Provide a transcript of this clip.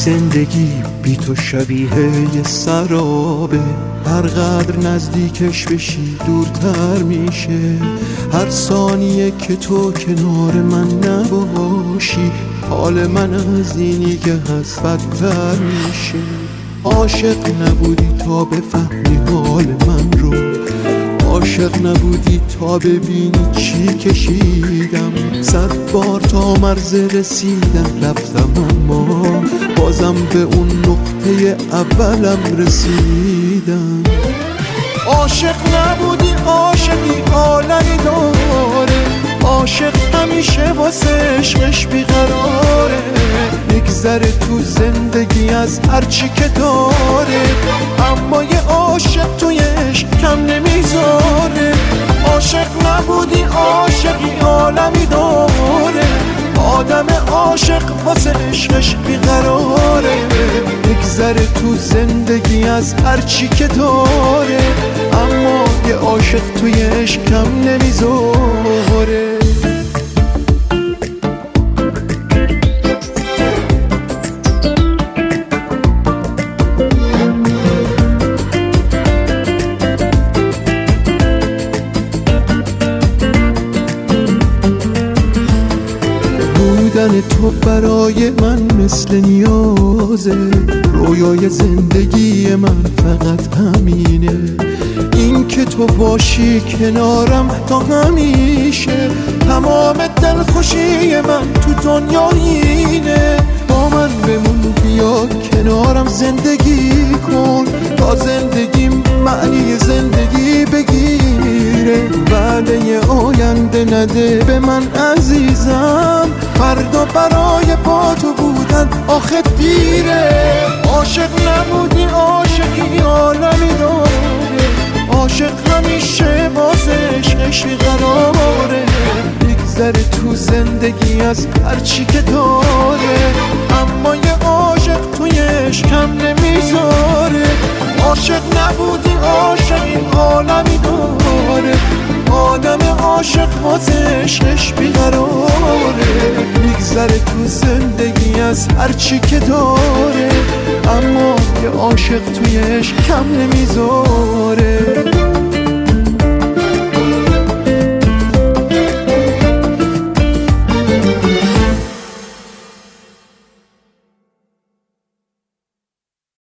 زندگی بی تو شبیه یه سرابه، هر قدر نزدیکش بشی دورتر میشه. هر ثانیه که تو کنار من نباشی حال من از اینی که هست بدتر میشه. عاشق نبودی تا بفهمی حال من رو، عاشق نبودی تا ببینی چی کشیدم. 100 بار تا مرز رسیدم رفتم اما بازم به اون نقطه اولم رسیدم. عاشق نبودی عاشقی عالمی داره، عاشق همیشه واسه عشقش بیقراره. میگذره تو زندگی از هرچی که داره، اما یه عاشق توی عشق کم نمیذاره. عاشق نبودی عاشقی عالمی داره، آدم عاشق واسه عشقش بیقراره. میگذره تو زندگی از هرچی که داره، اما یه عاشق توی عشق کم نمیذاره. بودن تو برای من مثل نیازه، رویای زندگی من فقط همینه. این که تو باشی کنارم تا همیشه، تمام دلخوشی من تو دنیا اینه. با من بمون بیا کنارم زندگی کن، تا زندگیم معنی زندگی بگیره. وعده آینده نده به من عزیزم، فردا برای با تو بودن آخه دیره. عاشق نبودی عاشقی عالمی داره، عاشق همیشه واسه عشقش بیقراره. میگذره تو زندگی از هرچی که داره، اما یه عاشق توی عشق کم نمیذاره. عاشق نبودی عاشقی عالمی داره، آدم عاشق واسه عشقش بیقراره. میگذره تو زندگی از هرچی که داره، اما یه عاشق توی عشق کم نمیذاره.